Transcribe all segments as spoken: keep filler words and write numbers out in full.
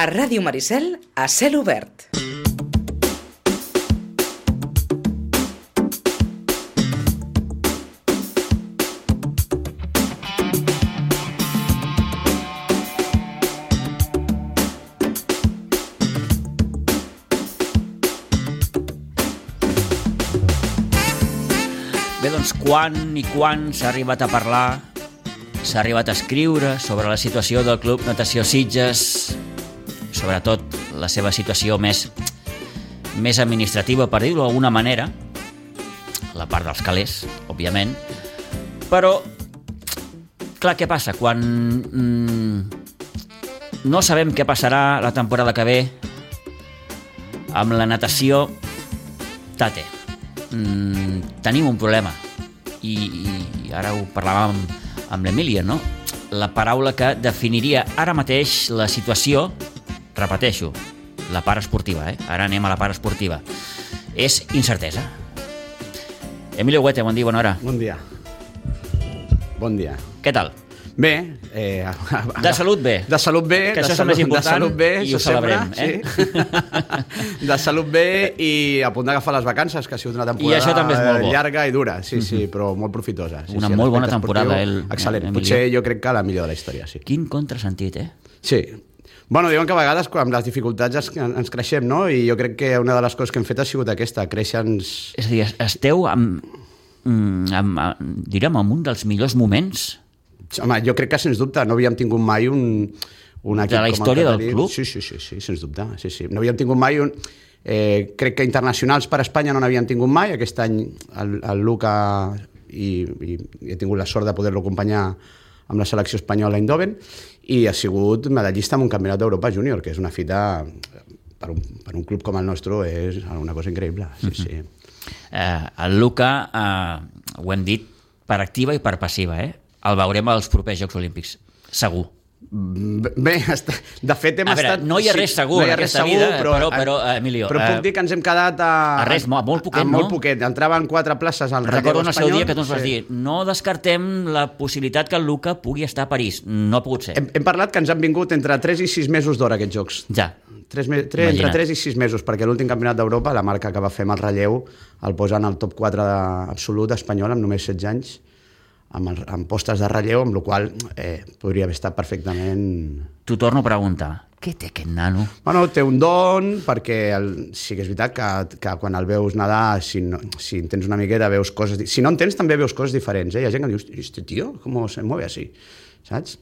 A Ràdio Maricel, a cel obert. Bé, doncs, quan i quan s'ha arribat a parlar, s'ha arribat a escriure sobre la situació del Club Natació Sitges, sobretot la seva situació més, més administrativa, per dir-ho d'alguna manera, la part dels calés, òbviament, però, clar, què passa? Quan mm, no sabem què passarà la temporada que ve amb la natació, tate, mm, tenim un problema. I, i ara ho parlàvem amb, amb l'Emília, no? La paraula que definiria ara mateix la situació, repeteixo, la part esportiva, eh? Ara anem a la part esportiva, és incertesa. Emilio Huete, bon dia, bona hora. Bon dia. Bon dia. Què tal? Bé. Eh, de salut bé. De salut bé. Que de això és el salut, més important, de salut bé, i ho celebrem. Eh? Sí. De salut bé i a punt d'agafar les vacances, que ha sigut una temporada I això també és molt bo. Llarga i dura, sí, sí, però molt profitosa. Sí, una sí, molt bona temporada. El, excel·lent. Emilio. Potser jo crec que la millor de la història, sí. Quin contrasentit, eh? Sí. Bueno, diuen que a vegades amb les dificultats ens, ens creixem, no? I jo crec que una de les coses que hem fet ha sigut aquesta, créixer-nos... És a dir, esteu amb, amb, amb, direm, amb un dels millors moments... Home, jo crec que, sens dubte, no havíem tingut mai un, un equip de la història com el del club? Sí, sí, sí, sí, sens dubte. Sí, sí. No havíem tingut mai un... Eh, crec que internacionals per Espanya no n'havíem tingut mai. Aquest any el, el Luca i, i, i he tingut la sort de poder-lo acompanyar amb la selecció espanyola a Eindhoven, i ha sigut medallista en un campionat d'Europa júnior, que és una fita per un, per un club com el nostre, és una cosa increïble. Sí, uh-huh. sí. Eh, el Luca, eh, ho hem dit per activa i per passiva, eh? El veurem als propers Jocs Olímpics, segur. Bé, de fet hem a veure, estat... no hi ha res segur no en aquesta segur, vida, però, però, però Emilio... Però puc dir que ens hem quedat a... A res, a molt poquet, a molt no? poquet. Entraven quatre places al relleu espanyol. Recordo en el seu dia que tu ens vas sí. dir, no descartem la possibilitat que el Luca pugui estar a París. No ha pogut ser. Hem, hem parlat que ens han vingut entre tres i sis mesos d'hora aquests jocs. Ja. Tres, tres, entre tres i sis mesos, perquè l'últim campionat d'Europa, la marca que va fer amb el relleu, el posa en el top quatre de, absolut espanyol, amb només setze anys, amb, el, amb postes de relleu, amb la qual eh, podria haver estat perfectament... T'ho torno a preguntar, què té aquest nano? Bueno, té un don, perquè el, sí que és veritat que, que quan el veus nedar, si, no, si en tens una miqueta, veus coses... Si no en tens, també veus coses diferents. Eh? Hi ha gent que diu, este tio, com se mueve així? Saps?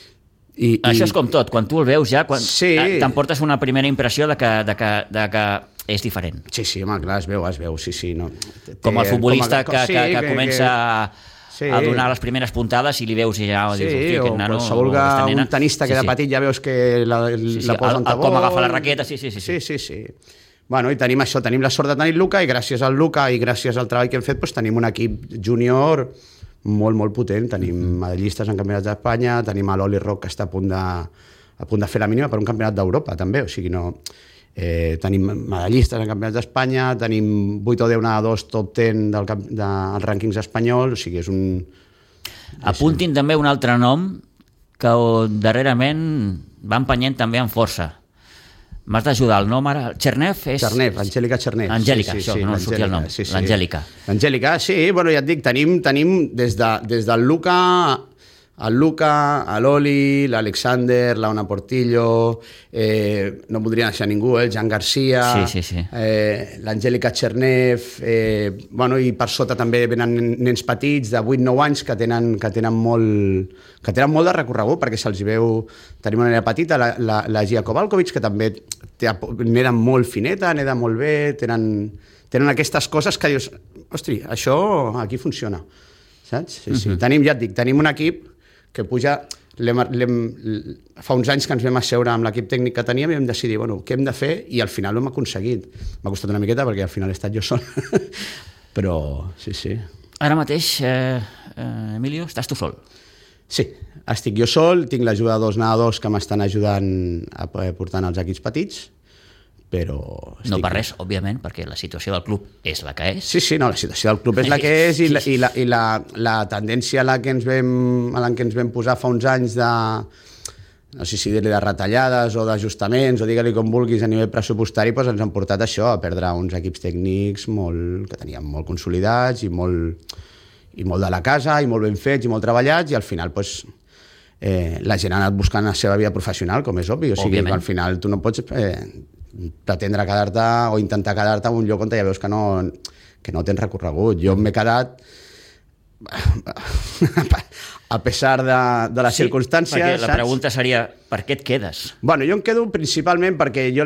I, Això i... és com tot, quan tu el veus ja, quan sí. t'emportes una primera impressió de que, de que, de que és diferent. Sí, sí, home, clar, es veu, es veu, sí, sí. No. Té, com el futbolista com a... que, sí, que, que, que comença... Que... Sí. a donar les primeres puntades i li veus i ja sí, dius, hòstia, aquest nano... qualsevol que un tenista que sí, de petit ja veus que la, sí, sí, la posa en tabó... Com agafa la raqueta, sí, sí, sí. Sí, sí, sí. Bueno, i tenim això, tenim la sort de tenir Luca, i gràcies al Luca i gràcies al treball que hem fet, doncs tenim un equip júnior molt, molt potent. Tenim medallistes en campionats d'Espanya, tenim a l'Oli Roc, que està a punt de, a punt de fer la mínima per un campionat d'Europa, també, o sigui, no... Eh, tenim medallistes en campionats d'Espanya, tenim vuit o deu nedadors top deu del camp, de, dels rànquings espanyols, o sigui, és un... Apuntin també un altre nom que darrerament va empenyent també amb força. M'has d'ajudar, el nom ara... Chernev és... Chernev, Angèlica Chernev. Angèlica, sí, sí, això, sí, no sortia el nom. Sí, sí. L'Angèlica. L'Angèlica, sí, bueno, ja et dic, tenim, tenim des, de, des del Luca... El Luca, l'Oli, l'Alexander, l'Auna Portillo, eh, no voldria deixar ningú, eh, el Jan Garcia, sí, sí, sí. eh, l'Angèlica Chernev, eh, bueno, i per sota també venen nens petits de vuit nou anys que tenen, que tenen, molt, que tenen molt de recorregut, perquè se'ls veu... Tenim una nena petita, la, la, la Gia Kovalkovic, que també té, neda molt fineta, neda molt bé, tenen, tenen aquestes coses que dius, hosti, això aquí funciona, saps? Sí, sí. Uh-huh. Tenim, ja et dic, tenim un equip que puja, l'hem, l'hem, fa uns anys que ens vam asseure amb l'equip tècnic que teníem i vam decidir, bueno, què hem de fer? I al final ho hem aconseguit. M'ha costat una miqueta perquè al final he estat jo sol. Però, sí, sí. Ara mateix, eh, eh, Emilio, estàs tu sol? Sí, estic jo sol, tinc l'ajuda de dos nedadors que m'estan ajudant a portar els equips petits, però... No per res, òbviament, perquè la situació del club és la que és. Sí, sí, no, la situació del club és la que és i la, i la, i la, la tendència a la, que ens vam, a la que ens vam posar fa uns anys de, no sé si dir-li de retallades o d'ajustaments o digue-li com vulguis a nivell pressupostari, doncs ens han portat això, a perdre uns equips tècnics molt, que teníem molt consolidats i molt, i molt de la casa i molt ben fets i molt treballats, i al final doncs, eh, la gent ha anat buscant la seva vida professional, com és obvi, o sigui, al final tu no pots eh, pretendre quedar-te o intentar quedar-te en un lloc on ja veus que no, que no tens recorregut. Jo m'he quedat a pesar de, de les sí, circumstàncies, perquè la saps? pregunta seria, per què et quedes? Bueno, jo em quedo principalment perquè jo,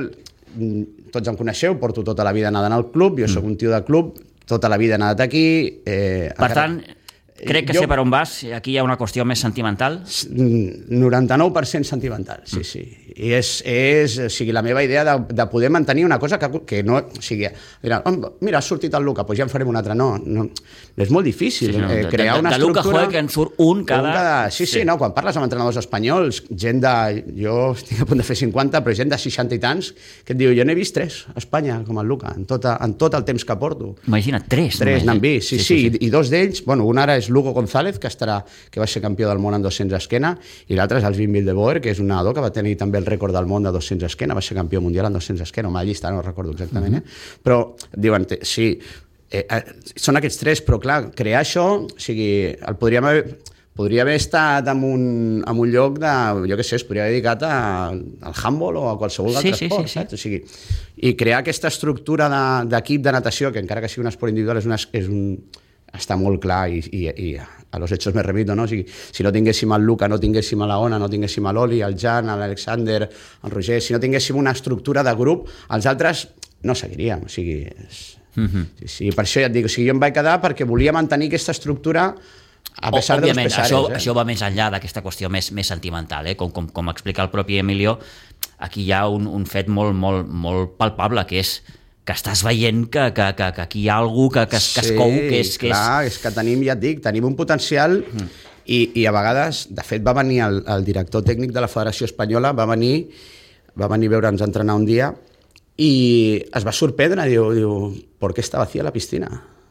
tots em coneixeu, porto tota la vida nedant al club, jo mm. sóc un tio de club, tota la vida he nedat aquí. Eh, per encara... tant, crec que jo... sé per on vas, aquí hi ha una qüestió més sentimental? noranta-nou per cent sentimental, sí, mm. sí. I és, és o sigui, la meva idea de, de poder mantenir una cosa que, que no... O sigui, dirà, oh, mira, ha sortit el Luca, doncs ja en farem un altre. No, no és molt difícil sí, no, eh, crear de, de, una de estructura... De Luca Joe, que en surt un cada... Un cada... Sí, sí, sí, no, quan parles amb entrenadors espanyols, gent de... Jo estic a punt de fer cinquanta, però gent de seixanta i tants, que et diu, jo n'he vist tres a Espanya, com el Luca, en, tota, en tot el temps que porto. Imagina't, tres. Tres n'han vist, sí, sí, sí, sí. I, i dos d'ells, bueno, un ara és Lugo González, que, estarà, que va ser campió del món en dos-cents esquena, i l'altre és Alvin Wildeboer, que és un nedador que va tenir també el rècord del món de dos-cents esquena, va ser campió mundial en dos-cents esquena, una llista, no recordo exactament, eh? Però diuen, sí, eh, eh, són aquests tres, però clar, crear això, o sigui, el podríem haver, podria haver estat en un, en un lloc de, jo què sé, es podria haver dedicat a, al handball o a qualsevol altre sí, esport, sí, sí, saps? O sigui, i crear aquesta estructura d'equip de, de natació, que encara que sigui un esport individual, és, una, és un, està molt clar i, i, i a los hechos me remito, no? O sigui, si no tinguéssim el Luca, no tinguéssim a la Ona, no tinguéssim a l'Oli, el Jan, l'Alexander, el Roger, si no tinguéssim una estructura de grup, els altres no seguiríem, o sigui, és... mm-hmm. sí, sí, per això ja et dic, o sigui, jo em vaig quedar perquè volia mantenir aquesta estructura a pesar de los pesares. Això, eh? això va més enllà d'aquesta qüestió més, més sentimental, eh? com, com, com explica el propi Emilio, aquí hi ha un, un fet molt, molt, molt palpable, que és que estàs veient que, que, que, que aquí hi ha algú que, que, que es cou, que és... Que clar, és... és que tenim, ja et dic, tenim un potencial mm. i, i a vegades, de fet, va venir el, el director tècnic de la Federació Espanyola, va venir, va venir a veure'ns entrenar un dia i es va sorprendre, diu, diu ¿por qué está vacía la piscina?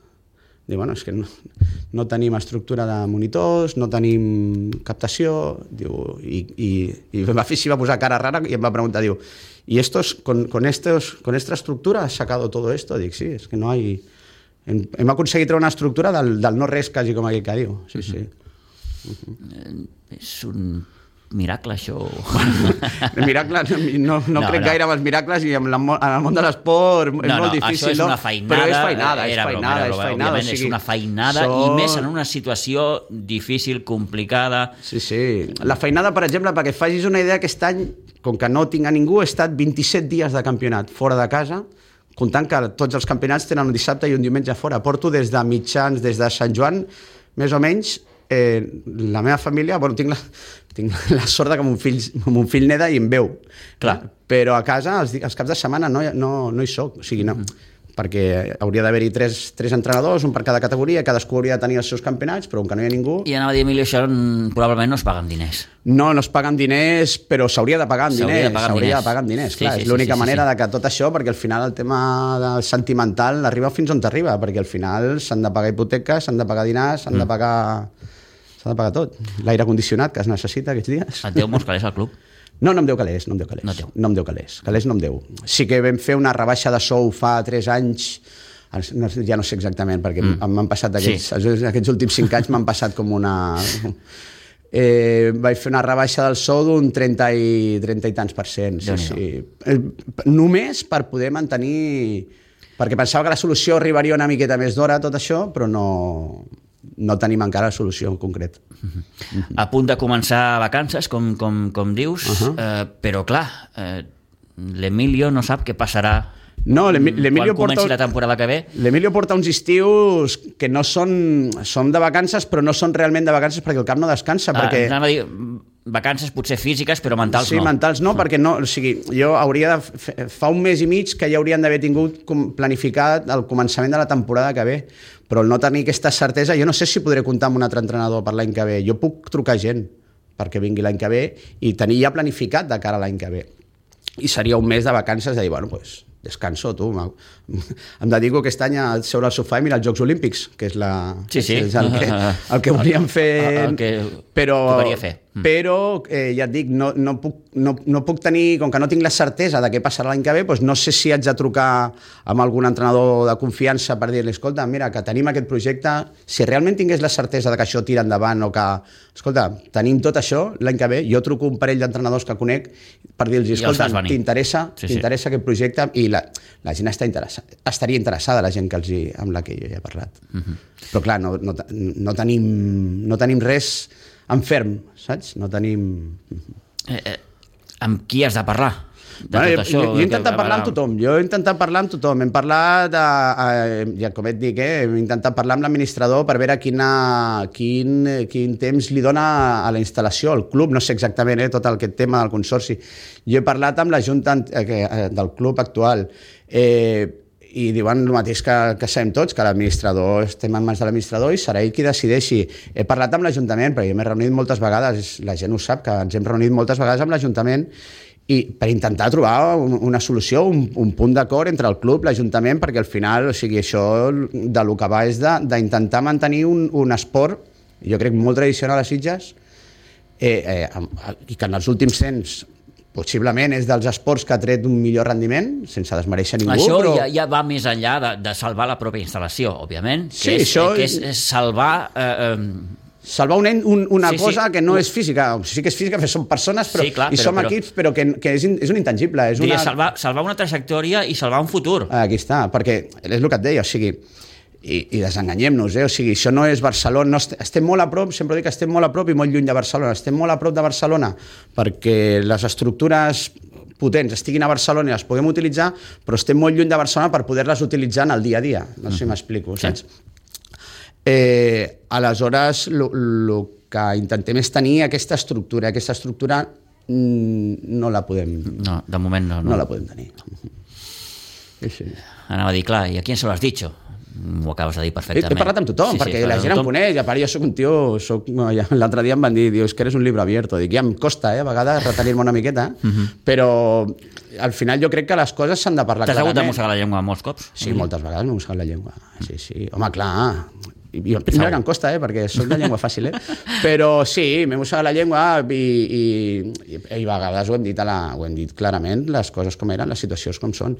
Diu, bueno, és que no, no tenim estructura de monitors, no tenim captació, diu, i, i, i va fer així, va posar cara rara i em va preguntar, diu, ¿y estos, con, con, estos, con esta estructura has sacado todo esto? Dic, sí, és que no hay... Hem, hem aconseguit treure una estructura del, del no res, quasi com aquell que diu. Sí, sí. Uh-huh. Uh, és un miracle, això. El miracle, no, no, no crec no. gaire en els miracles i en, la, en el món de l'esport és no, molt no, difícil. Això és una feinada. Però és feinada, és era feinada. Broma, és, broma, feinada o sigui, és una feinada so... i més en una situació difícil, complicada. Sí, sí. La feinada, per exemple, perquè facis una idea, aquest any, com que no tinc a ningú, he estat vint-i-set dies de campionat fora de casa, comptant que tots els campionats tenen un dissabte i un diumenge fora. Porto des de mitjans, des de Sant Joan, més o menys, eh, la meva família, bueno, tinc la, tinc la sort que mon fill, mon fill neda i em veu. Clar. Però a casa, els, els caps de setmana, no, no, no hi soc. O sigui, no. Mm-hmm. Perquè hauria d'haver-hi tres, tres entrenadors, un per cada categoria, cadascú hauria de tenir els seus campionats, però com que no hi ha ningú... I anava a dir, Emilio, això probablement no es paguen diners. No, no es paguen diners, però s'hauria de pagar amb diners. De pagar s'hauria de pagar amb diners, clar. Sí, sí, és l'única sí, sí, manera sí. de que tot això, perquè al final el tema del sentimental arriba fins on t'arriba, perquè al final s'han de pagar hipoteques, s'han de pagar dinars, s'han mm. de pagar... s'ha de pagar tot. L'aire condicionat que es necessita aquests dies. Et deu molts calés al club? No, no em deu calés, no em deu calés. No, no em deu calés. Calés no em deu. Sí que vam fer una rebaixa de sou fa tres anys, ja no sé exactament, perquè mm. m'han passat aquests, sí. aquests últims cinc anys m'han passat com una... Eh, vaig fer una rebaixa del sou d'un trenta i, trenta i tants per cent. Sí, sí. Eh, només per poder mantenir... Perquè pensava que la solució arribaria una miqueta més d'hora, tot això, però no... no tenim encara la solució en concret. Uh-huh. A punt de començar vacances, com, com, com dius, uh-huh. eh, però clar, eh, l'Emilio no sap què passarà no, l'Emilio quan comenci porta, la temporada que ve. L'Emilio porta uns estius que no són, són de vacances, però no són realment de vacances perquè el cap no descansa. Ah, perquè... Anava a dir, vacances potser físiques, però mentals sí, no. Sí, mentals no, perquè no, o sigui, jo hauria de... F- fa un mes i mig que ja haurien d'haver tingut planificat el començament de la temporada que ve, però el no tenir aquesta certesa, jo no sé si podré comptar amb un altre entrenador per l'any que ve. Jo puc trucar gent perquè vingui l'any que ve i tenir ja planificat de cara a l'any que ve. I seria un mes de vacances de dir, bueno, pues, descanso, tu. Em dedico aquest any a seure al sofà i mirar els Jocs Olímpics, que és, la, sí, sí. és el, que, el que volíem fer, el, el que però, tocaria fer. però eh, ja et dic, no, no, puc, no, no puc tenir, com que no tinc la certesa de què passarà l'any que ve, doncs no sé si haig de trucar amb algun entrenador de confiança per dir-li, escolta, mira, que tenim aquest projecte, si realment tingués la certesa de que això tira endavant o que, escolta, tenim tot això l'any que ve, jo truco un parell d'entrenadors que conec per dir-los, escolta, t'interessa sí, sí. t'interessa aquest projecte, i la, la gent està interessada, estaria interessada, la gent que els hi, amb la que jo ja he parlat. Uh-huh. Però clar, no, no, no, tenim, no tenim res en ferm, saps? No tenim... Eh, eh, amb qui has de parlar? De bueno, tot això, jo, jo he intentat parlar amb tothom, jo he intentat parlar amb tothom, hem parlat, eh, ja com et dic, eh, hem intentat parlar amb l'administrador per veure quina, quin, quin temps li dona a la instal·lació, al club, no sé exactament eh, tot el, aquest tema del consorci. Jo he parlat amb la junta eh, del club actual, eh, i diuen el mateix que, que sabem tots, que l'administrador, estem en mans de l'administrador i serà ell qui decideixi. He parlat amb l'Ajuntament, perquè jo m'he reunit moltes vegades, la gent ho sap, que ens hem reunit moltes vegades amb l'Ajuntament i per intentar trobar una solució, un, un punt d'acord entre el club, l'Ajuntament, perquè al final, o sigui, això de lo que va és d'intentar mantenir un, un esport, jo crec molt tradicional a Sitges, eh, eh, i que en els últims temps possiblement és dels esports que ha tret un millor rendiment, sense desmereixer ningú. Això però... ja, ja va més enllà de, de salvar la pròpia instal·lació, òbviament, que, sí, és, això... que és, és salvar... Eh, eh... Salvar un, un, una sí, cosa sí. que no és física. Sí que és física, perquè som persones però, sí, clar, i però, som però... equips, però que, que és, és un intangible. És diria, una... salvar, salvar una trajectòria i salvar un futur. Aquí està, perquè és el que et deia, o sigui, i, i desenganyem-nos, eh? O sigui, això no és Barcelona, no est estem molt a prop, sempre dic que estem molt a prop i molt lluny de Barcelona, estem molt a prop de Barcelona perquè les estructures potents estiguin a Barcelona i les puguem utilitzar, però estem molt lluny de Barcelona per poder-les utilitzar en el dia a dia, no sé si m'explico, sí. saps? Eh, aleshores, el que intentem és tenir aquesta estructura, aquesta estructura mm, no la podem... No, de moment no. No, no la podem tenir. Sí, sí. Anava a dir, clar, i a qui se lo has dicho? Ho acabes de dir perfectament. He, he parlat amb tothom, sí, perquè sí, la gent em coneix, a part jo soc un tio, soc, ja, l'altre dia em van dir, dius que eres un llibre abierto, dic, ja em costa, eh, a vegades retenir-me una miqueta, uh -huh. però al final jo crec que les coses s'han de parlar clarament. T'has hagut de mossegar la llengua molts cops? Sí, mm. moltes vegades m'he mossegat la llengua, sí, sí, home, clar, i, i mira que em costa, eh, perquè soc de llengua fàcil, eh, però sí, m'he mossegat la llengua i, i, i, i a vegades ho hem dit, a la, ho hem dit clarament, les coses com eren, les situacions com són.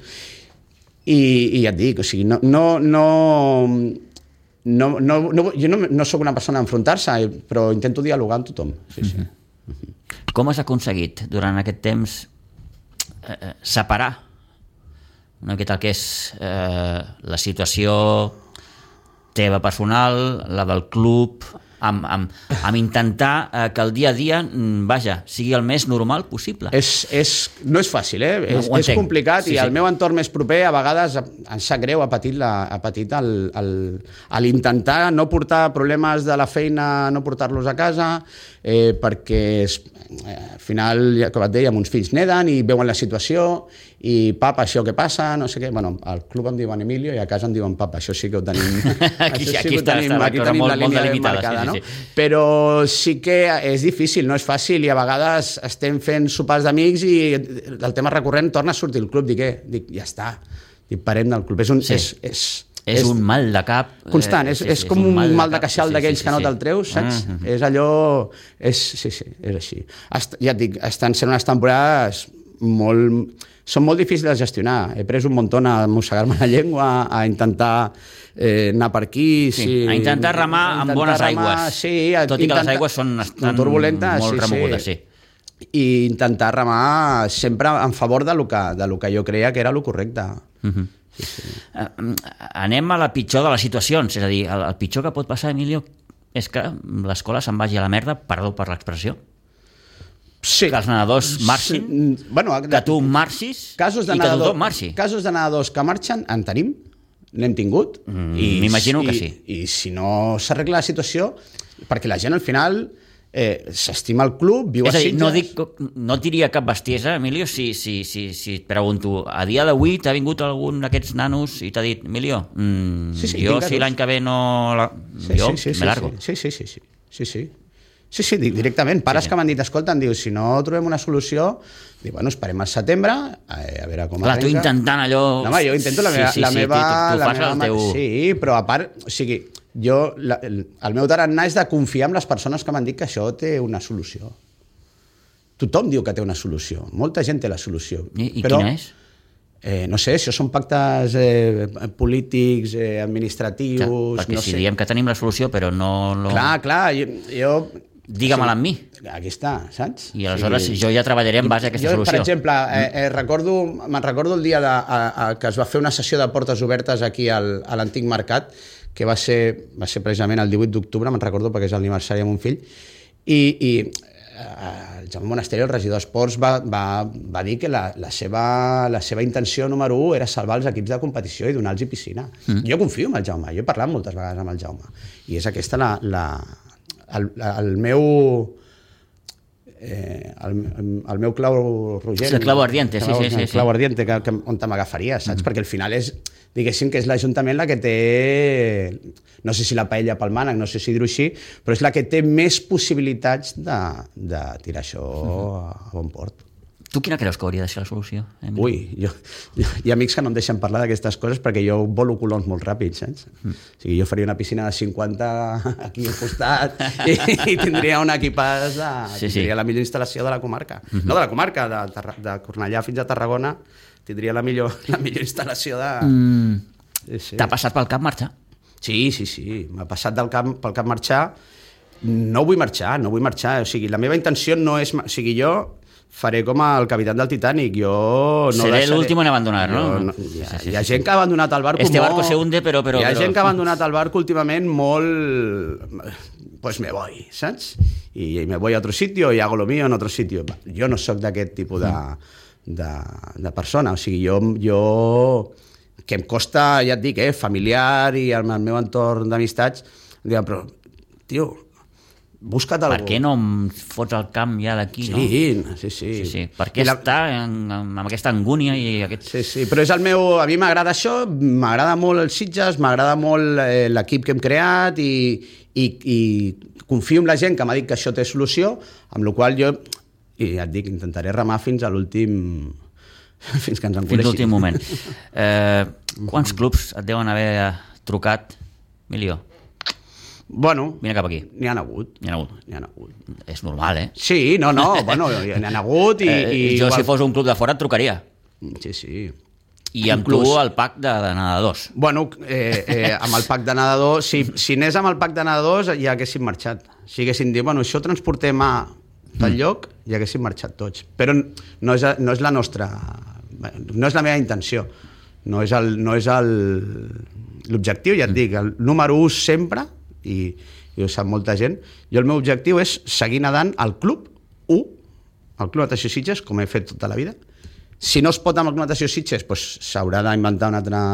I, i ja et dic, o sigui, no, no, no, no, no, no, jo no, no sóc una persona a enfrontar-se, però intento dialogar amb tothom. Sí, sí. Uh-huh. Com has aconseguit durant aquest temps eh, separar una miqueta el que és eh, la situació teva personal, la del club, amb, amb, amb intentar eh, que el dia a dia, vaja, sigui el més normal possible? És, és, no és fàcil, eh? No, és, és complicat sí, i el sí. meu entorn més proper a vegades em sap greu, ha patit, la, ha patit el, el, l'intentar no portar problemes de la feina, no portar-los a casa, eh, perquè es, eh, al final, com et deia, uns fills neden i veuen la situació i papa, això què passa, no sé què. Bueno, al club em diuen Emilio i a casa em diuen papa, això sí que ho tenim, aquí, sí aquí, que ho tenim, està, aquí tenim molt, la línia ben marcada, sí, sí, sí. no? Però sí que és difícil, no és fàcil i a vegades estem fent sopars d'amics i el tema recurrent torna a sortir el club, dic, eh? dic ja està, dic, parem del club, és un... Sí. És, és, és, és un mal de cap constant, és, eh, sí, és sí, com és un, un mal de, de queixal sí, d'aquells sí, sí, que no sí. te'l treus, saps? Uh -huh. És allò... És, sí, sí, és així. Est, ja et dic, estan sent unes temporades molt... Són molt difícils de gestionar. He pres un muntó a mossegar-me la llengua, a intentar eh, anar per aquí... Sí, sí, a intentar remar amb bones remar, aigües. Sí, a, tot i que intentar, les aigües són estan turbulentes, molt sí, remogudes, sí. sí. I intentar remar sempre en favor de lo que, de lo que jo creia que era lo correcte. Uh -huh. Sí, sí. Uh, anem a la pitjor de les situacions, és a dir, el, el pitjor que pot passar, Emilio, és que l'escola se'n vagi a la merda, perdó per l'expressió, sí. que els nedadors marxin, sí. bueno, que tu marxis casos de i nedador, que tothom marxi. Casos de nedadors que marxen en tenim, n'hem tingut, mm, i m'imagino que sí. I, i si no s'arregla la situació, perquè la gent al final... Eh, s'estima el club, viu és a dir, Sitges... No, dic, no et diria cap bestiesa, Emilio, si, si, si, si et pregunto, a dia d'avui t'ha vingut algun d'aquests nanos i t'ha dit, Emilio, mmm, sí, sí, jo si l'any que ve no... La... Sí, jo sí, sí, me sí, largo. Sí, sí, sí, sí, sí, sí. Sí, sí, directament. Pares sí, sí. que m'han dit, escolta, em diu, si no trobem una solució, dic, bueno, esperem al setembre, a, a veure com Clar, arrenca. tu intentant allò... No, home, jo intento la meva... Sí, sí, la sí, meva, tu, tu la fas meva el teu... Sí, però a part, o sigui, jo, la, el, el meu tarannà és de confiar en les persones que m'han dit que això té una solució. tothom diu que té una solució, molta gent té la solució. I, i però, quina és? Eh, no sé, això són pactes eh, polítics, eh, administratius... Clar, perquè no si sé. diem que tenim la solució però no... no... Clar, clar, jo... jo Digue-me-la amb mi. Aquí està, saps? I aleshores sí. jo ja treballaré en base a aquesta jo, solució. Per exemple, eh, eh, recordo, me'n recordo el dia de, a, a, que es va fer una sessió de portes obertes aquí al, a l'antic mercat, que va ser, va ser precisament el divuit d'octubre, me'n recordo perquè és l'aniversari de mon fill, i, i eh, el Jaume Monasterio, el regidor d'Esports, va, va, va dir que la, la, seva, la seva intenció número un era salvar els equips de competició i donar-los piscina. Mm. Jo confio en el Jaume, jo he parlat moltes vegades amb el Jaume, i és aquesta la... la El, el meu eh, el, el meu clau rogent, el clau ardiente, sí, sí, sí, el clau ardiente que, que, on te m'agafaria, saps? Mm. Perquè al final és, diguéssim que és l'Ajuntament la que té, no sé si la paella pel mànec, no sé si dir-ho així, però és la que té més possibilitats de, de tirar això mm. a bon port. Tu quina creus que hauria de ser la solució? Emili? Ui, jo, jo, hi ha amics que no em deixen parlar d'aquestes coses perquè jo volo colons molt ràpids, saps? Mm. O sigui, jo faria una piscina de cinquanta aquí al costat i, i tindria un equipàs de... Sí, tindria sí. la millor instal·lació de la comarca. Mm-hmm. No de la comarca, de, de, de Cornellà fins a Tarragona, tindria la millor, la millor instal·lació de... Mm. Sí, sí. T'ha passat pel cap marxar? Sí, sí, sí. M'ha passat del camp, pel cap marxar. No vull marxar, no vull marxar. O sigui, la meva intenció no és... O sigui, jo... faré com el capità del Titanic, jo no seré deixaré... l'últim en abandonar, no? Jo, no hi, ha, hi ha gent que ha abandonat el barco este molt... barco se hunde, però... però hi ha però... gent que ha abandonat el barco últimament molt... Pues me voy, saps? I me voy a otro sitio y hago lo mío en otro sitio. Jo no sóc d'aquest tipus de, de, de persona, o sigui, jo, jo... que em costa, ja et dic, eh, familiar i el, el meu entorn d'amistats, diuen, però, tio, busca't algú. Per què no em fots al camp ja d'aquí, no? Sí, sí, sí. sí, sí. Per què la... està en, amb aquesta angúnia i aquest... Sí, sí, però és el meu... A mi m'agrada això, m'agrada molt els Sitges, m'agrada molt eh, l'equip que hem creat i, i, i confio en la gent que m'ha dit que això té solució, amb la qual jo, i ja et dic, intentaré remar fins a l'últim... fins que ens en Fins coneixin. l'últim moment. Eh, quants clubs et deuen haver trucat, Emilio? Bueno, Vine cap aquí. n'hi ha hagut. N'hi ha hagut. N'hi ha hagut. És normal, eh? Sí, no, no, bueno, n'hi ha hagut i... eh, i jo, igual... si fos un club de fora, et trucaria. Sí, sí. I amb Inclús... tu el pack de, de nedadors. Bueno, eh, eh, amb el pack de nedadors, si, si anés amb el pack de nedadors ja haguéssim marxat. Si haguéssim dit, bueno, això transportem a tal mm. lloc, ja haguéssim marxat tots. Però no és, no és la nostra... No és la meva intenció. No és el, no és el, l'objectiu, ja et mm. dic, el número u sempre, i, i ho sap molta gent, jo el meu objectiu és seguir nedant al club u, al Club Natació Sitges, com he fet tota la vida. Si no es pot amb el Club Natació Sitges, doncs s'haurà d'inventar una altra,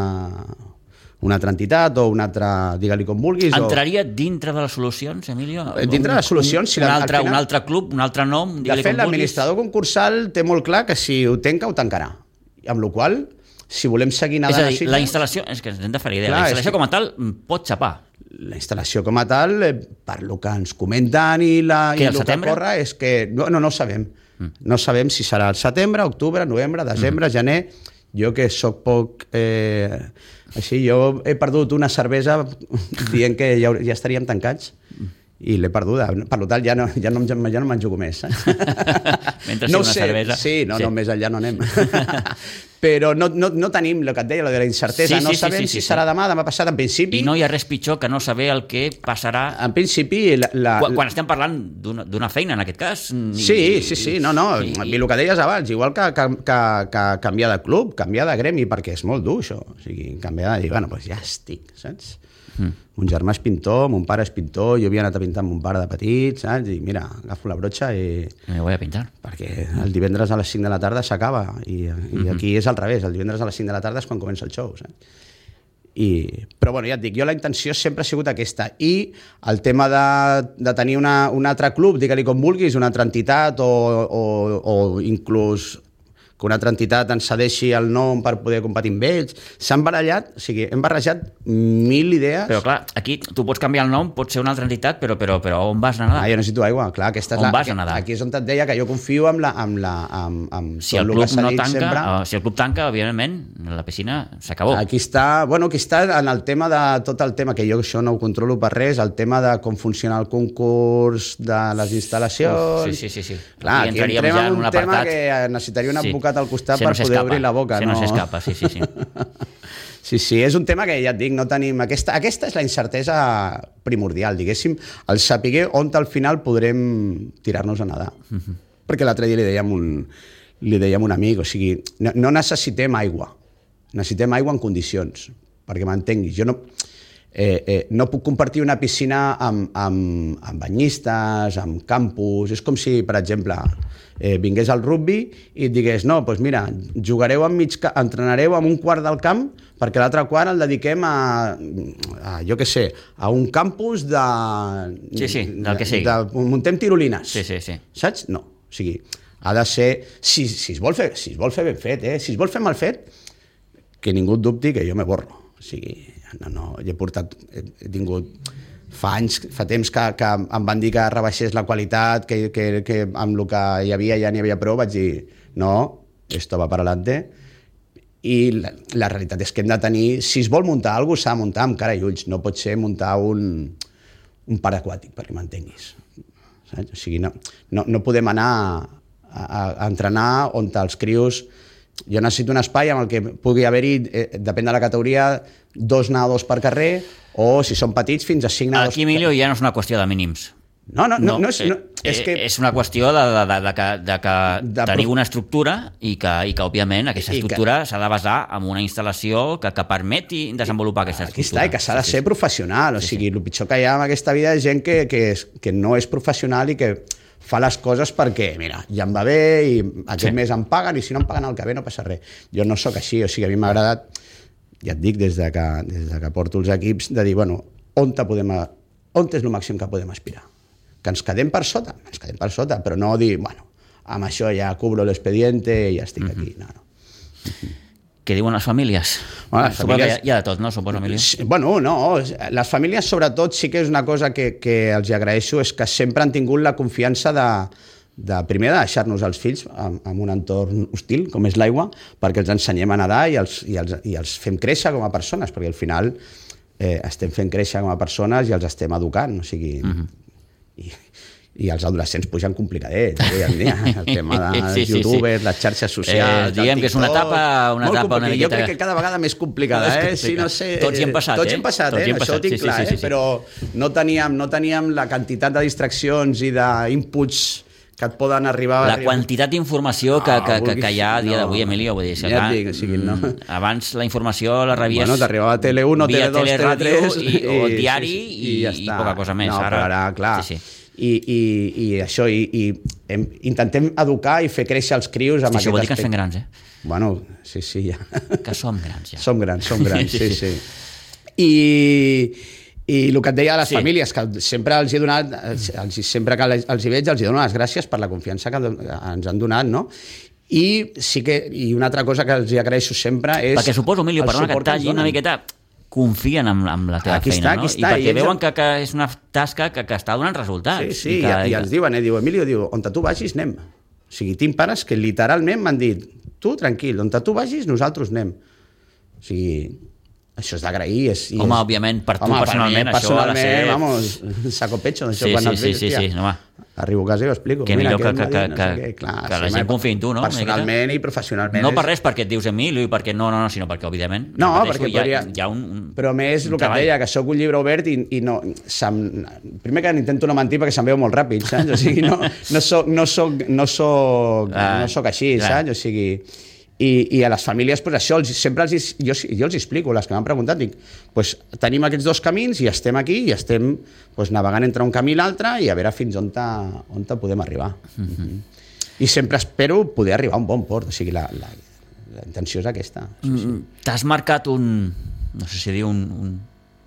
una altra entitat o una altra, digue-li com vulguis. Entraria o... dintre de les solucions, Emilio? Dintre de les solucions, un, si un, la, altre, final... un altre club, un altre nom, de digue-li fet, com vulguis. L'administrador concursal té molt clar que si ho tanca, ho tancarà. Amb la qual cosa, si volem seguir nedant... És a dir, Sitges, la instal·lació, és que ens hem de fer la idea, clar, la instal·lació que... com a tal pot xapar. La instal·lació com a tal, eh, per lo que ens comenten i, la, Què, i el el setembre? que corre, és que no, no, no ho sabem. Mm. No sabem si serà el setembre, octubre, novembre, desembre, mm. gener. Jo que sóc poc... Eh, així, jo he perdut una cervesa dient que ja, ja estaríem tancats i l'he perduda. Per tant, ja no, ja no, ja no me'n jugo més. Eh? Mentre no sigui una sé, cervesa... Sí, no, sí. no, més enllà no anem. Però no, no, no tenim, el que et deia, la de la incertesa. Sí, sí, no sí, sabem sí, sí, si sí. serà demà, demà passat, en principi... I no hi ha res pitjor que no saber el que passarà... En principi... La, la, quan, quan estem parlant d'una feina, en aquest cas... I, sí, sí, sí, no, no, i, i el que deies abans, igual que, que, que, que canviar de club, canviar de gremi, perquè és molt dur, això. O sigui, canviar de dir, bueno, doncs ja estic, saps? Mm. Mon germà és pintor, mon pare és pintor, jo havia anat a pintar amb mon pare de petit, saps? I mira, agafo la brotxa i... Me voy a pintar. Perquè el divendres a les cinc de la tarda s'acaba i, i mm-hmm. aquí és al revés, el divendres a les cinc de la tarda és quan comença el show, saps? I, però bueno, ja et dic, jo la intenció sempre ha sigut aquesta i el tema de, de tenir una, un altre club, digue-li com vulguis, una altra entitat o, o, o inclús que una altra entitat ens cedeixi el nom per poder competir amb ells. S'han barallat, o sigui, hem barrejat mil idees. Però clar, aquí tu pots canviar el nom, pot ser una altra entitat, però, però, però on vas a nedar? Ah, jo necessito aigua, clar. Aquesta és on la, vas a nedar? Aquí és on et deia que jo confio amb la... Amb la amb, amb si, el club no tanca, uh, si el club tanca, òbviament, la piscina s'acabó. Aquí està, bueno, aquí està en el tema de tot el tema, que jo això no ho controlo per res, el tema de com funciona el concurs de les instal·lacions... Uf, sí, sí, sí. sí. Clar, aquí, aquí entrem ja en un, un tema que necessitaria un advocat sí. al costat se per no poder obrir la boca. Se no, no s'escapa, sí, sí, sí. Sí, sí, és un tema que ja et dic, no tenim... Aquesta, aquesta és la incertesa primordial, diguéssim, el saber on al final podrem tirar-nos a nedar. Uh-huh. Perquè l'altre dia li dèiem un, li dèiem un amic, o sigui, no, no necessitem aigua, necessitem aigua en condicions, perquè m'entenguis. Jo no... Eh, eh, no puc compartir una piscina amb, amb, amb banyistes, amb campus. És com si, per exemple, eh, vingués al rugby i et digués, no, doncs mira, jugareu en mig camp, entrenareu en un quart del camp perquè l'altre quart el dediquem a, a jo què sé, a un campus de... Sí, sí, del que sigui. De, de, muntem tirolines. Sí, sí, sí. Saps? No. O sigui, ha de ser... Si, si, es vol fer, si es vol fer ben fet, eh? Si es vol fer mal fet, que ningú dubti que jo me borro. O sigui, no, no, he portat, he, he tingut fa anys, fa temps que, que em van dir que rebaixés la qualitat, que, que, que amb el que hi havia ja n'hi havia prou, vaig dir, no, esto va para adelante, i la, la realitat és que hem de tenir, si es vol muntar alguna cosa, s'ha de muntar amb cara i ulls, no pot ser muntar un, un parc aquàtic, perquè m'entenguis. Saps? O sigui, no, no, no podem anar a, a, a entrenar on els crios... Jo necessito un espai amb el que pugui haver-hi, eh, depèn de la categoria, dos nedadors per carrer, o si són petits, fins a cinc nedadors. Aquí, Emilio, ja no és una qüestió de mínims. No, no, no, no, és, no és, és que... És una qüestió de, de, de, de que, de que de teniu una estructura i que, i que òbviament, aquesta estructura que... s'ha de basar en una instal·lació que, que permeti desenvolupar aquesta estructura. Aquí està, i que s'ha de ser sí, professional. O sigui, sí, sí. El pitjor que hi ha en aquesta vida és gent que, que, és, que no és professional i que fa les coses perquè, mira, ja em va bé i aquest sí. mes em paguen i si no em paguen el que ve no passa res. Jo no sóc així, o sigui, a mi m'ha agradat, ja et dic, des de que, des de que porto els equips, de dir, bueno, on, te podem, on és el màxim que podem aspirar? Que ens quedem per sota? Ens quedem per sota, però no dir, bueno, amb això ja cubro l'expediente i ja estic uh-huh. aquí. No, no. Uh-huh. Què diuen les famílies? Bueno, les famílies... Hi ha de tot, no? Suposo, Emilio? Bueno, no. Les famílies, sobretot, sí que és una cosa que, que els agraeixo, és que sempre han tingut la confiança de, de primer, de deixar-nos els fills en, en un entorn hostil, com és l'aigua, perquè els ensenyem a nedar i els, i, els, i els fem créixer com a persones, perquè al final eh, estem fent créixer com a persones i els estem educant, o sigui... Uh-huh. I, i els adolescents pugen complicadets avui en dia, el tema dels sí, sí, youtubers, sí. les xarxes socials, eh, diguem que és una etapa, una etapa una miqueta... Jo crec que cada vegada més complicada, eh? Sí, no sé, tots hi hem passat, tots hi hem passat, eh? Això ho tinc sí, clar, sí, sí, sí. eh? Però no teníem, no teníem la quantitat de distraccions i d'inputs que et poden arribar... La quantitat d'informació que, que, que, que hi ha a dia d'avui, Emilio, vull dir, ja et dic, o sigui, no. Abans la informació la rebies... Bueno, t'arribava a Tele uno, Tele dos, Tele tres... I, o diari sí, sí, i, i, ja i poca cosa més. No, ara, ara clar... Sí, sí. I, i, i això, i, i hem, intentem educar i fer créixer els crios amb Hosti, aquest aspecte. Això vol dir que ens fem grans, eh? Bueno, sí, sí, ja. Que som grans, ja. Som grans, som grans, sí, sí. I, i el que et deia a les sí. famílies, que sempre els he donat, els, sempre que els hi veig, els hi dono les gràcies per la confiança que ens han donat, no? I sí que, i una altra cosa que els hi agraeixo sempre és... Perquè suposo, Emilio, perdona que et talli una miqueta... confien en, en la teva aquí feina, està, no? Està, I perquè i veuen que, que és una tasca que, que està donant resultats. Sí, sí, i, que, i, i ens diuen, eh, diu, Emilio, diu, on tu vagis, anem. O sigui, tinc pares que literalment m'han dit, tu, tranquil, on tu vagis, nosaltres anem. O sigui, això és d'agrair. És, home, és... òbviament, per tu home, personalment, per mi, això ha de ser... vamos, saco pecho. Sí, sí, sí, sí, sí, no va. Arribo a casa i ho explico. Que Mira, millor que, que, no que, sé què. Clar, que sí, la gent confiï en tu, no? Personalment i professionalment. No per res perquè et dius Emilio i perquè no, no, no, sinó perquè, òbviament, no, perquè hi ha, podria... hi ha un, un Però més el que et deia, que sóc un llibre obert i, i no... Se'm... Primer que intento no mentir perquè se'm veu molt ràpid, saps? O sigui, no, no soc, no soc, no soc, ah, no soc així, clar. Saps? O sigui... I, i a les famílies, pues, això, els, sempre els, jo, jo els explico, les que m'han preguntat, dic, pues, tenim aquests dos camins i estem aquí i estem pues, navegant entre un camí i l'altre i a veure fins on, ta, on ta podem arribar. Mm-hmm. I sempre espero poder arribar a un bon port, o sigui, la, la, la intenció és aquesta. Això sí. T'has marcat un, no sé si dir, un, un,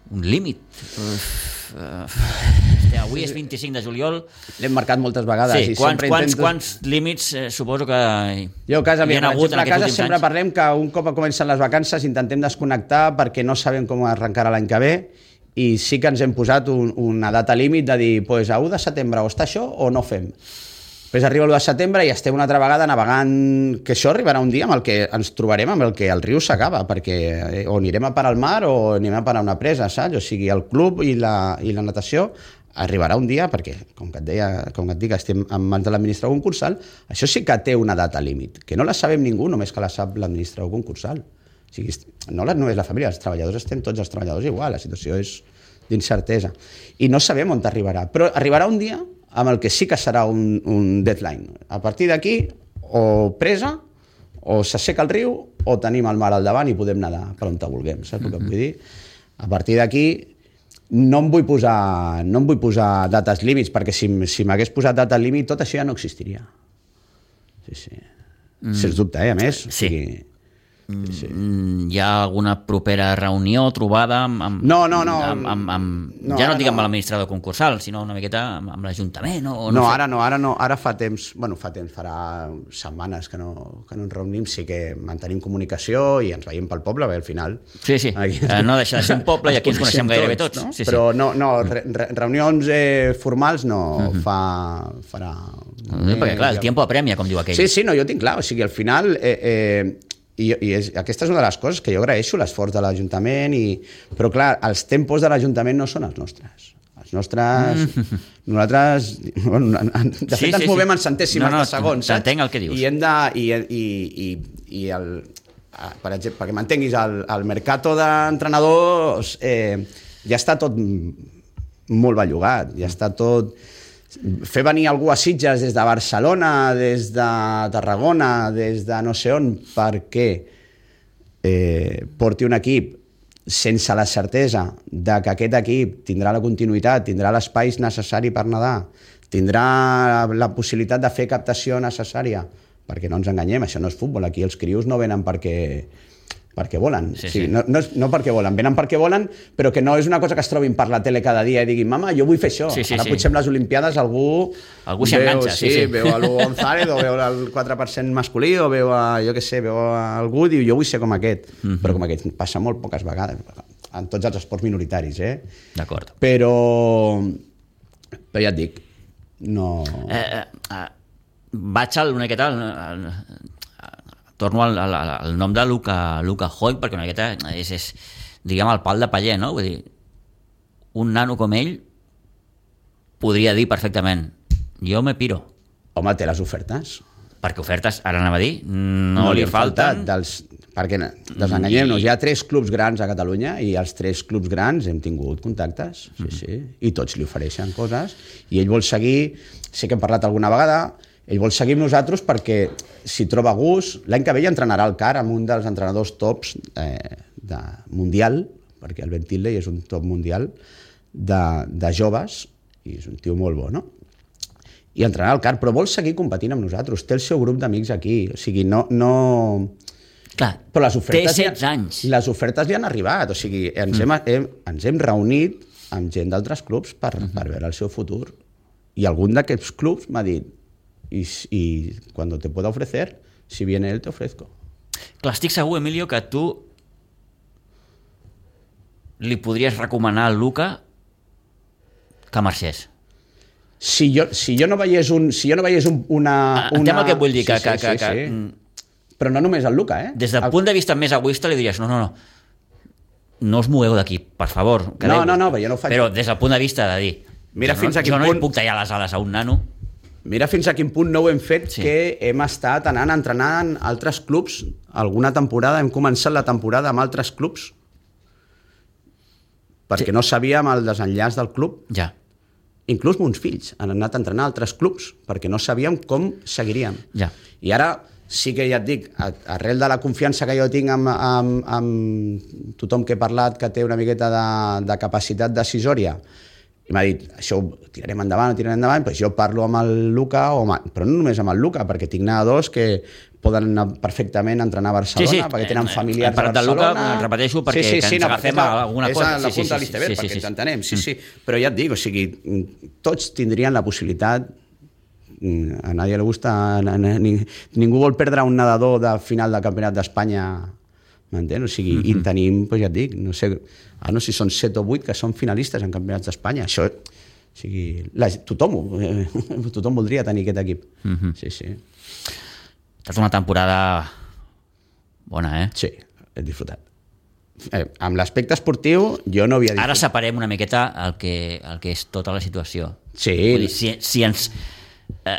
un límit. Uf, uh, hòstia, avui és vint-i-cinc de juliol. L'hem marcat moltes vegades. Sí, i quants, sempre quants, intento... quants límits eh, suposo que jo a casa, hi mira, ha hagut exemple, en a casa aquests últims sempre anys? parlem que un cop comencen les vacances intentem desconnectar perquè no sabem com arrencarà l'any que ve i sí que ens hem posat un, una data límit de dir, pues, a u de setembre o està això o no fem. Després arriba l'u de setembre i estem una altra vegada navegant, que això arribarà un dia amb el que ens trobarem amb el que el riu s'acaba, perquè o anirem a parar al mar o anirem a parar una presa, saps? O sigui, el club i la, i la natació arribarà un dia, perquè, com que et deia, com que et dic, estem en mans de l'administrador concursal, això sí que té una data límit, que no la sabem ningú, només que la sap l'administrador concursal. O sigui, no només la família, els treballadors estem tots els treballadors igual, la situació és d'incertesa. I no sabem on arribarà, però arribarà un dia amb el que sí que serà un, un deadline. A partir d'aquí, o presa, o s'asseca el riu, o tenim el mar al davant i podem nedar per on te vulguem, saps el que vull dir? A partir d'aquí, no em vull posar, no em vull posar dates límits, perquè si, si m'hagués posat data límit, tot això ja no existiria. Sí, sí. Mm. Sens dubte, eh, a més. Sí. O sigui, Sí. Hi ha alguna propera reunió, trobada amb, amb, no, no, no, amb, amb, amb no, ja no dic amb no. l'administrador concursal, sinó una miqueta amb, amb l'Ajuntament o, o no, no, sé. ara no, ara no, ara fa temps, bueno, fa temps, farà setmanes que no, que no ens reunim, sí que mantenim comunicació i ens veiem pel poble, perquè al final... Sí, sí, aquí, eh, no deixa de ser un poble i aquí ens coneixem gairebé tots. No? Sí, Però sí. no, no re, re, reunions eh, formals no, uh-huh. fa, farà... No, perquè clar, el tiempo apremia, com diu aquell. Sí, sí, no, jo tinc clar, o sigui, al final... Eh, eh, I, i és, aquesta és una de les coses que jo agraeixo, l'esforç de l'Ajuntament, i, però clar, els tempos de l'Ajuntament no són els nostres. Els nostres... Mm. Nosaltres... Bueno, de fet, sí, ens sí, movem sí. en centèsimes no, no, de segons, saps? T'entenc el que dius. I hem de... I, i, i, i el, per exemple, perquè m'entenguis, el, el mercato d'entrenadors eh, ja està tot molt bellugat, ja està tot... Fer venir algú a Sitges des de Barcelona, des de Tarragona, des de no sé on, perquè eh, porti un equip sense la certesa de que aquest equip tindrà la continuïtat, tindrà l'espai necessari per nedar, tindrà la possibilitat de fer captació necessària, perquè no ens enganyem, això no és futbol, aquí els crios no venen perquè... perquè volen, sí, sí, sí. No, no, no perquè volen, venen perquè volen, però que no és una cosa que es trobin per la tele cada dia i diguin, mama, jo vull fer això. Sí, sí, Ara sí. potser amb les Olimpiades algú... Algú s'hi enganxa, sí, sí. Veu a l'U González o veu el quatre per cent masculí o veu a, jo què sé, veu a algú i diu, jo vull ser com aquest. Mm-hmm. Però com aquest passa molt poques vegades, en tots els esports minoritaris, eh? D'acord. Però... Però ja et dic, no... Eh, eh, eh, vaig al, una miqueta... Al, al, torno al, al, al nom de Luca, Luca Hoy, perquè una miqueta és, és, diguem, el pal de paller, no? Vull dir, un nano com ell podria dir perfectament, jo me piro. Home, té les ofertes. Perquè ofertes, ara anava a dir, no, no li falten... Dels, perquè desenganyem-nos, hi ha tres clubs grans a Catalunya i els tres clubs grans hem tingut contactes, sí, mm. sí, i tots li ofereixen coses, i ell vol seguir, sé que hem parlat alguna vegada, ell vol seguir amb nosaltres perquè si troba gust, l'any que ve ja entrenarà el C A R amb un dels entrenadors tops eh, de mundial, perquè el Ben Tilley és un top mundial de, de joves i és un tio molt bo, no? I entrenarà el C A R, però vol seguir competint amb nosaltres, té el seu grup d'amics aquí, o sigui, no... no... Clar, però les ofertes té setze anys. Les ofertes li han arribat, o sigui, ens, mm. hem, hem, ens hem reunit amb gent d'altres clubs per, mm-hmm. per veure el seu futur. I algun d'aquests clubs m'ha dit Y, y cuando te pueda ofrecer, si viene él, te ofrezco. Clar, estic segur, Emilio, que tu li podries recomanar al Luca que marxés. Si jo, si jo no veiés, un, si jo no veiés un, una... Entenc una... el que et vull dir, que... Sí, que, sí, que, sí, que... sí. Però no només el Luca, eh? Des del el... punt de vista més egoista li diries, no, no, no, no us mogueu d'aquí, per favor. No, no, no, però jo no ho faig. Però des del punt de vista de dir, Mira jo, fins no, a quin jo no punt... li puc tallar les ales a un nano. Mira fins a quin punt no ho hem fet, sí. Que hem estat anant a entrenar en altres clubs. Alguna temporada hem començat la temporada amb altres clubs perquè sí. No sabíem el desenllaç del club. Ja. Inclús mons fills han anat a entrenar a altres clubs perquè no sabíem com seguiríem. Ja. I ara sí que ja et dic, arrel de la confiança que jo tinc amb, amb, amb tothom que he parlat que té una miqueta de, de capacitat decisòria, i m'ha dit, això ho tirarem endavant, ho tirarem endavant, doncs jo parlo amb el Luca, o amb, però no només amb el Luca, perquè tinc nedadors que poden anar perfectament a entrenar a Barcelona, sí, sí, perquè tenen familiars a Barcelona. Luca, repeteixo, perquè sí, sí, sí, ens no, agafem a alguna cosa. És a la sí, punta sí, de l'iceberg, sí, sí, perquè sí, ens sí. entenem. Sí, sí. Però ja et dic, o sigui, tots tindrien la possibilitat. A nadie le gusta, ningú vol perdre un nedador de final del Campionat d'Espanya, m'entén? O sigui, mm-hmm. i tenim, doncs ja et dic, no sé, ara no sé si són set o vuit que són finalistes en Campionats d'Espanya. Això, o sigui, la, tothom, eh, tothom voldria tenir aquest equip. Mm-hmm. Sí, sí. Ha estat una temporada bona, eh? Sí, he disfrutat. Eh, amb l'aspecte esportiu jo no havia disfrutat. Ara separem una miqueta el que, el que és tota la situació. Sí. Vull dir, si, si ens eh,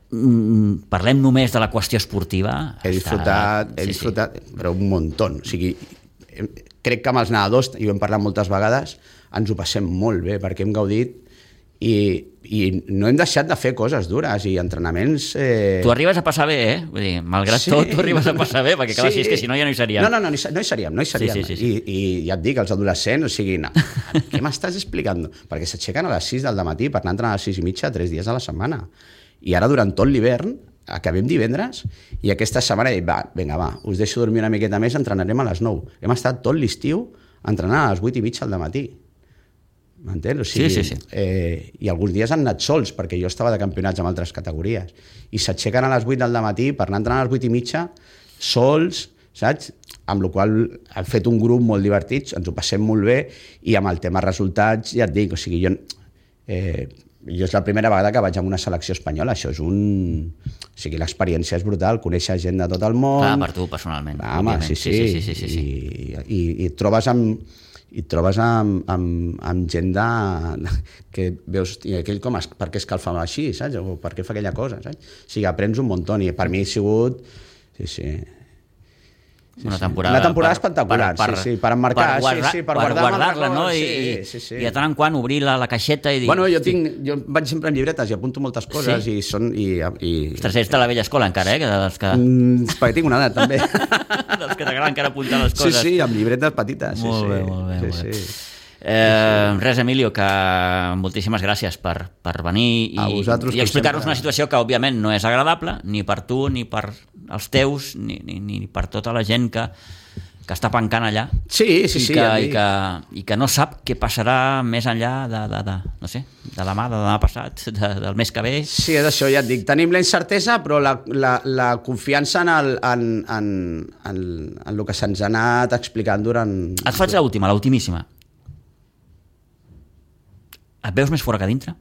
parlem només de la qüestió esportiva... He disfrutat, està... he sí, disfrutat sí. però un muntó. O sigui, crec que amb els nedadors, i ho hem parlat moltes vegades, ens ho passem molt bé, perquè hem gaudit i, i no hem deixat de fer coses dures i entrenaments... Eh... Tu arribes a passar bé, eh? Vull dir, malgrat sí. tot, tu arribes a passar bé, perquè clar, sí. si és que si no ja no hi seríem. No, no, no, no hi seríem, no hi seríem. Sí, sí, sí, sí. I, I ja et dic, els adolescents, o sigui, no, què m'estàs explicant? Perquè s'aixequen a les sis del matí per anar a entrenar a les sis i mitja tres dies a la setmana. I ara, durant tot l'hivern, acabem divendres, i aquesta setmana he dit, va, vinga, va, us deixo dormir una miqueta més, entrenarem a les nou. Hem estat tot l'estiu entrenant a les vuit i mitja al matí. M'entens? O sigui, sí, sí, sí. Eh, I alguns dies han anat sols, perquè jo estava de campionats amb altres categories. I s'aixequen a les vuit del matí per anar a entrenar a les vuit i mitja, sols, saps? Amb la qual han fet un grup molt divertit, ens ho passem molt bé, i amb el tema resultats, ja et dic, o sigui, jo... Eh, jo és la primera vegada que vaig a una selecció espanyola, això és un... O sigui, l'experiència és brutal, conèixer gent de tot el món... Clar, per tu, personalment. Ah, home, sí, sí, sí, sí, sí, sí. I, i, i et trobes amb... i et trobes amb, amb, amb gent de, que veus, i aquell com, es, per què escalfa així, saps? O per què fa aquella cosa, saps? O sigui, aprens un muntó, i per mi ha sigut... Sí, sí. Sí, una sí. temporada, una temporada per, espectacular, per, per, sí, sí, per emmarcar, per guarda, sí, sí, per, per guardar guardar-la, no? I, sí, sí, sí. I de tant en quant obrir la, la caixeta i dir... Bueno, jo, tinc, jo vaig sempre amb llibretes i apunto moltes coses, sí? i són... I, i... Ostres, ets de la vella escola encara, eh? Que dels que... Mm, perquè tinc una edat, també. Dels que t'agrada encara apuntar les coses. Sí, sí, amb llibretes petites. Sí, molt sí. bé, molt bé. Sí, molt bé. sí. Eh, res, Emilio, que moltíssimes gràcies per, per venir i, i explicar-nos una situació que òbviament no és agradable ni per tu, ni per els teus, ni, ni, ni per tota la gent que, que està pencant allà, sí, sí, i, sí, que, ja i, que, i que no sap què passarà més enllà de, de, de, no sé, de demà, de demà passat, de, del mes que ve. Sí, és això, ja et dic, tenim la incertesa, però la, la, la confiança en el, en, en, en, en el que se'ns ha anat explicant durant... Et faig l'última, l'ultimíssima. Et veus més fora que dintre?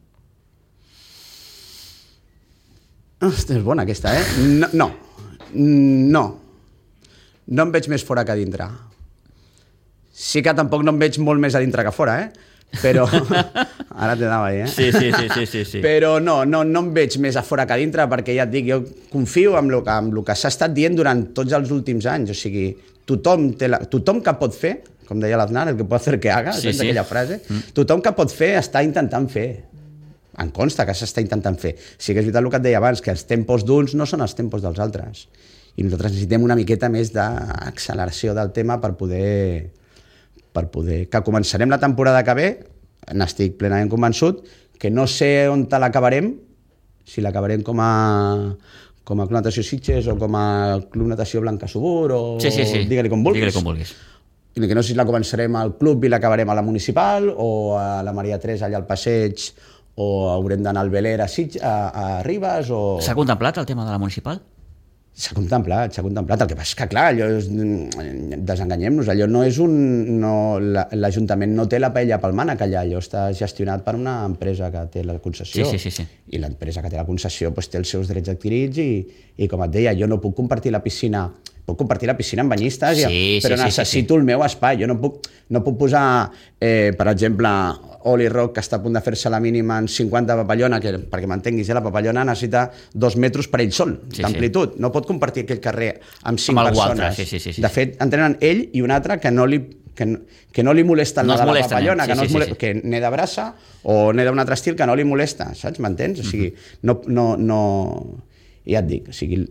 Ostres, és bona aquesta, eh? No, no, no. No em veig més fora que dintre. Sí que tampoc no em veig molt més a dintre que fora, eh? Però... Ara te anava ahí, eh? Sí, sí, sí, sí, sí, sí. Però no, no, no em veig més a fora que a dintre, perquè ja et dic, jo confio en el que, en el que s'ha estat dient durant tots els últims anys. O sigui, tothom, té la, tothom que pot fer, com deia l'Aznar, el que pot fer que haga, sí, sí. aquella frase, mm. tothom que pot fer està intentant fer. Em consta que s'està intentant fer. Sí que és veritat el que et deia abans, que els tempos d'uns no són els tempos dels altres. I nosaltres necessitem una miqueta més d'acceleració del tema per poder... per poder... Que començarem la temporada que ve, n'estic plenament convençut, que no sé on te l'acabarem, si l'acabarem com a... com a Club Natació Sitges o com a Club Natació Blanca Subur o... Sí, sí, sí. Digue-li com vulguis. Digue-li com vulguis. I que no sé si la començarem al club i l'acabarem a la municipal o a la Maria Teresa allà al passeig o haurem d'anar al Beler a, Sitges, a, a Ribes o... S'ha contemplat el tema de la municipal? S'ha contemplat, s'ha contemplat. El que passa és que, clar, allò és, desenganyem-nos, allò no és un... No, l'Ajuntament no té la paella pel mànec allà, allò està gestionat per una empresa que té la concessió. Sí, sí, sí, sí. I l'empresa que té la concessió pues, té els seus drets adquirits i, i, com et deia, jo no puc compartir la piscina... Puc compartir la piscina amb banyistes, sí, i, però sí, necessito sí, sí. el meu espai. Jo no puc, no puc posar, eh, per exemple, Oli Rock, que està a punt de fer-se la mínima en cinquanta papallona, que, perquè m'entenguis, eh, la papallona necessita dos metres per ell sol, sí, d'amplitud. Sí. No pot compartir aquell carrer amb cinc amb persones. Altre, sí, sí, sí, sí. De fet, entrenen ell i un altre que no li, que no, que no li molesta el no de la molesta, papallona, sí, que, no sí, molesta, sí, sí. que n'he de braça o n'he d'un altre estil que no li molesta, saps? M'entens? O sigui, no, no, no... Ja et dic, o sigui...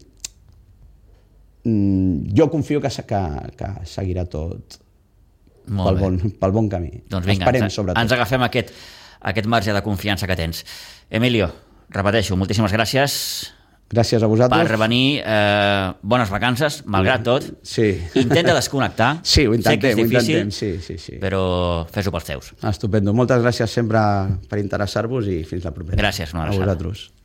jo confio que, que, que seguirà tot pel bon, pel bon camí. Doncs vinga, Esperem, ens, sobretot. ens agafem aquest, aquest marge de confiança que tens. Emilio, repeteixo, moltíssimes gràcies, Gràcies a vosaltres. Per venir, eh, bones vacances, malgrat tot. Sí. Intenta desconnectar. Sí, ho intentem, sé que és difícil, ho intentem, sí, sí, sí. Però fes-ho pels teus. Estupendo. Moltes gràcies sempre per interessar-vos i fins la propera. Gràcies, una A abraçada. vosaltres.